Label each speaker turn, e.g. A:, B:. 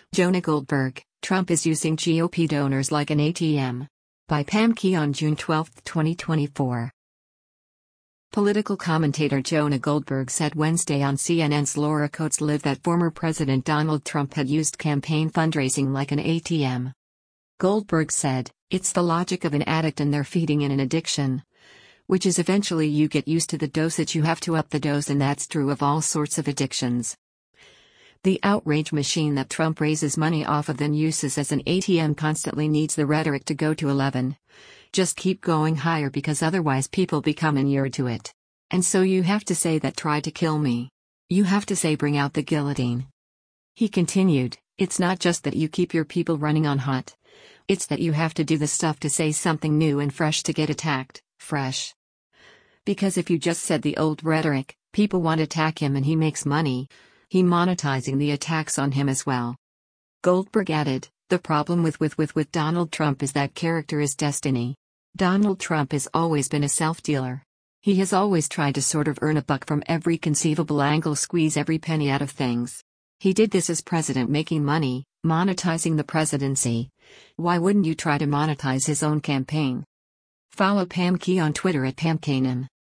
A: Jonah Goldberg, Trump is using GOP donors like an ATM. By Pam Key on June 12, 2024. Political commentator Jonah Goldberg said Wednesday on CNN's Laura Coates Live that former President Donald Trump had used campaign fundraising like an ATM. Goldberg said, "It's the logic of an addict and they're feeding in an addiction. Which is eventually you get used to the dosage, you have to up the dose, and that's true of all sorts of addictions. The outrage machine that Trump raises money off of then uses as an ATM constantly needs the rhetoric to go to 11. Just keep going higher because otherwise people become inured to it. And so you have to say that try to kill me. You have to say bring out the guillotine." He continued, "It's not just that you keep your people running on hot. It's that you have to do the stuff to say something new and fresh to get attacked, fresh. Because if you just said the old rhetoric, people won't attack him and he makes money. He monetizing the attacks on him as well." Goldberg added, "The problem with Donald Trump is that character is destiny. Donald Trump has always been a self-dealer. He has always tried to sort of earn a buck from every conceivable angle, squeeze every penny out of things. He did this as president, making money, monetizing the presidency. Why wouldn't you try to monetize his own campaign?" Follow Pam Key on Twitter at PamKanan.